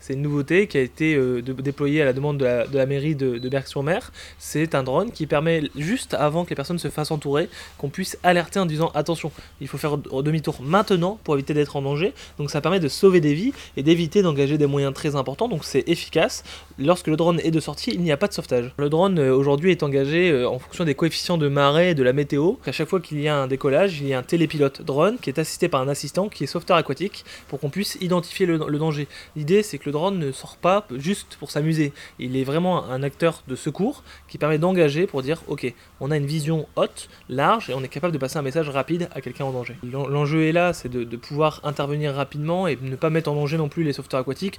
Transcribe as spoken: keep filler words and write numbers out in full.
C'est une nouveauté qui a été euh, de, déployée à la demande de la, de la mairie de, de Berck-sur-Mer. C'est un drone qui permet, juste avant que les personnes se fassent entourer, qu'on puisse alerter en disant attention, il faut faire demi-tour maintenant pour éviter d'être en danger. Donc ça permet de sauver des vies et d'éviter d'engager des moyens très importants, donc c'est efficace. Lorsque le drone est de sortie, il n'y a pas de sauvetage. Le drone euh, aujourd'hui est engagé euh, en fonction des coefficients de marée et de la météo. À chaque fois qu'il y a un décollage, il y a un télépilote drone qui est assisté par un assistant qui est sauveteur aquatique pour qu'on puisse identifier le, le danger. L'idée c'est que le drone ne sort pas juste pour s'amuser. Il est vraiment un acteur de secours qui permet d'engager pour dire ok, on a une vision haute, large et on est capable de passer un message rapide à quelqu'un en danger. L'enjeu est là, c'est de, de pouvoir intervenir rapidement et ne pas mettre en danger non plus les sauveteurs aquatiques.